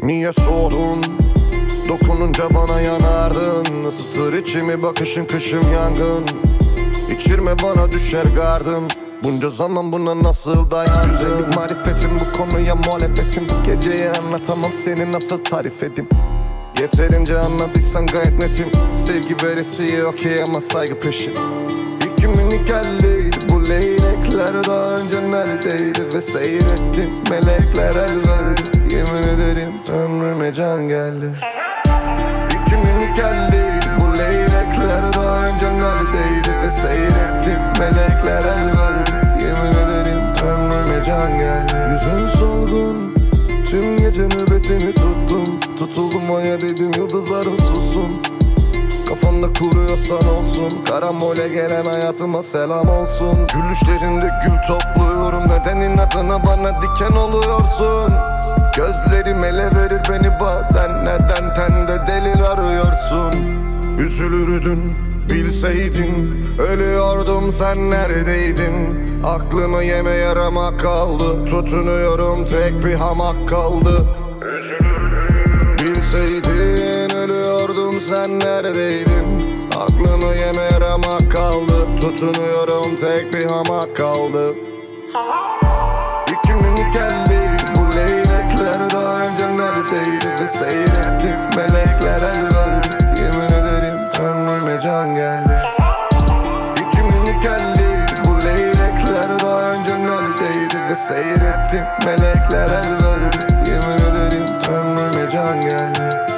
Niye soğudun? Dokununca bana yanardın. Isıtır içimi bakışın, kışım yangın. İçirme bana düşer gardım. Bunca zaman buna nasıl dayandın? Güzellik marifetim, bu konuya muhalefetim. Geceyi anlatamam, seni nasıl tarif edeyim? Yeterince anladıysan gayet netim. Sevgi veresiye okey ama saygı peşin. İki minik elliydi bu leylekler, daha önce neredeydi ve seyrettim. Melekler el verdi, yemin ederim ömrüme can geldi. İki minik elliydi bu leylekler, daha önce neredeydi ve seyrettim. Melekler el verdi, yemin ederim ömrüme can geldi. Yüzün solgun, tüm gece nöbetini tuttum. Tutuldum aya dedim yıldızların susun. Kafanda kuruyorsan olsun, karambole gelen hayatıma selam olsun. Gülüşlerinde gül topluyorum, neden inadına bana diken oluyorsun? Gözlerim ele verir beni bazen, neden tende delil arıyorsun? Üzülürdün bilseydin, ölüyordum sen neredeydin? Aklımı yeme yarama kaldı, tutunuyorum tek bir hamak kaldı. Bilseydin, ölüyordum sen neredeydin? Aklımı yeme yarama kaldı, tutunuyorum tek bir hamak kaldı. İki minik elliydi bu leylekler, daha önce neredeydi ve seyrettim. Melekler el verdi, yemin ederim ömrüme can geldi. İki minik elliydi bu leylekler, daha önce neredeydi ve seyrettim. Melekler el verdi, yemin ederim ömrüme can geldi.